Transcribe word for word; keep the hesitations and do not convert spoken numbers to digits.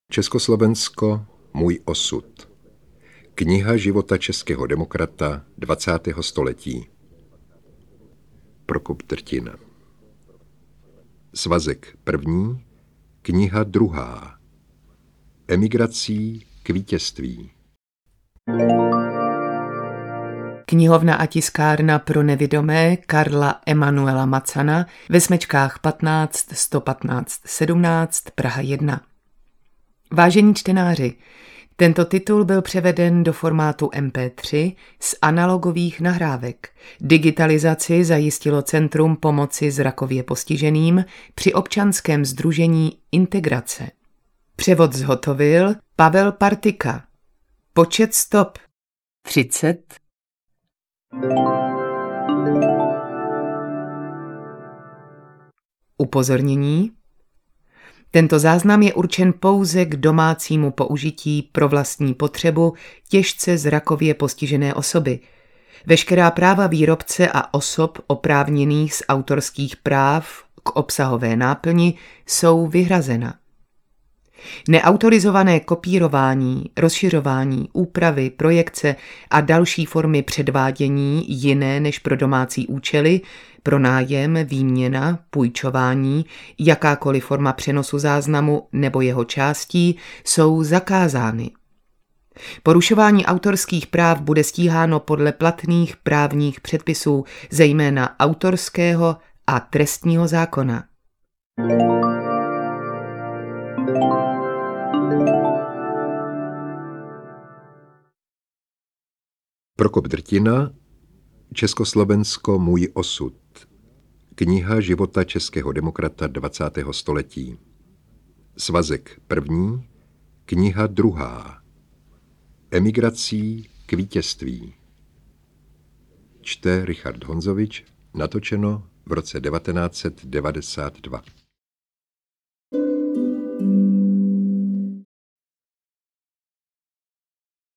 Československo, můj osud. Kniha života českého demokrata dvacátého století. Prokop Drtina. Svazek první, kniha druhá. Emigrací k vítězství. Knihovna a tiskárna pro nevidomé Karla Emanuela Macana ve smečkách patnáct sto patnáct sedmnáct Praha jedna. Vážení čtenáři, tento titul byl převeden do formátu em pé tři z analogových nahrávek. Digitalizaci zajistilo Centrum pomoci zrakově postiženým při občanském sdružení Integrace. Převod zhotovil Pavel Partika. Počet stop třicet. Upozornění. Tento záznam je určen pouze k domácímu použití pro vlastní potřebu těžce zrakově postižené osoby. Veškerá práva výrobce a osob oprávněných z autorských práv k obsahové náplni jsou vyhrazena. Neautorizované kopírování, rozšiřování, úpravy, projekce a další formy předvádění jiné než pro domácí účely, pronájem, výměna, půjčování, jakákoliv forma přenosu záznamu nebo jeho částí jsou zakázány. Porušování autorských práv bude stíháno podle platných právních předpisů, zejména autorského a trestního zákona. Prokop Drtina, Československo, můj osud. Kniha života českého demokrata dvacátého století. Svazek první, kniha druhá. Emigrací k vítězství. Čte Richard Honzovič, natočeno v roce devatenáct set devadesát dva.